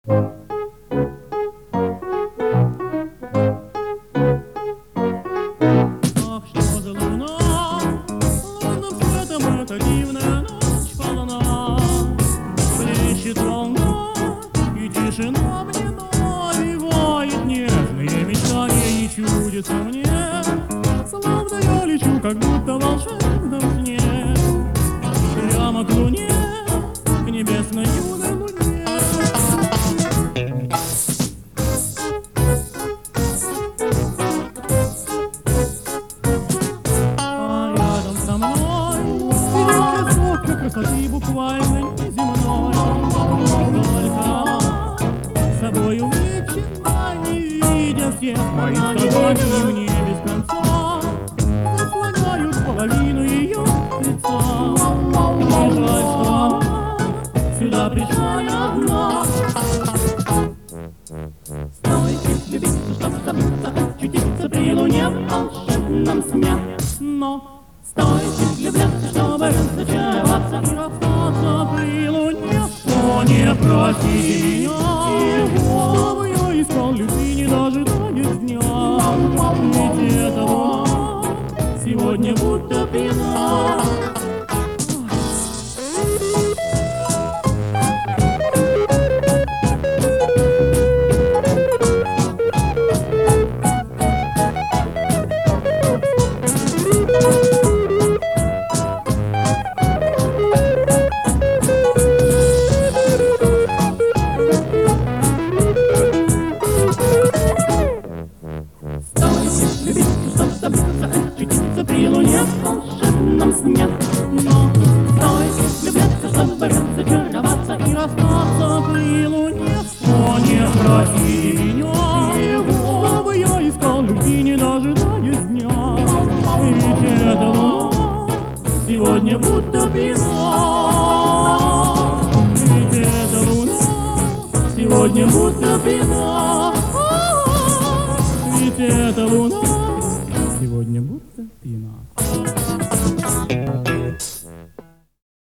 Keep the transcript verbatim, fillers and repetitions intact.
Ах, что за луна, лунным светом эта дивная ночь полна. Плещет волна, и тишина мне навевает нежные мечтания, и чудится мне, словно я лечу, как будто в волшебном сне, прямо к луне, к небесной юной луне. А рядом со мной сидит красотка красоты буквально неземной. Только собою вечерно, не видя всех моих страданий, мне без конца заслоняют половину ее лица. Не жаль, что она сюда пришла не одна. Стоит любить, чтоб забыться, очутиться при луне в волшебном сне. Но стоит влюбляться, чтобы разочароваться и расстаться при луне. О, не проси меня, чтобы я искал любви, не дожидаясь дня. Ведь эта луна сегодня будто пьяна. Любить, чтоб забыться, очутиться при луне в волшебном сне. Но стоит влюбляться, чтобы разочароваться и расстаться при луне. О, не проси меня, чтобы я искал любви, не дожидаясь дня. Ведь эта луна сегодня будто пьяна. Ведь эта луна сегодня будто пьяна. Ведь эта луна сегодня будто пьяна.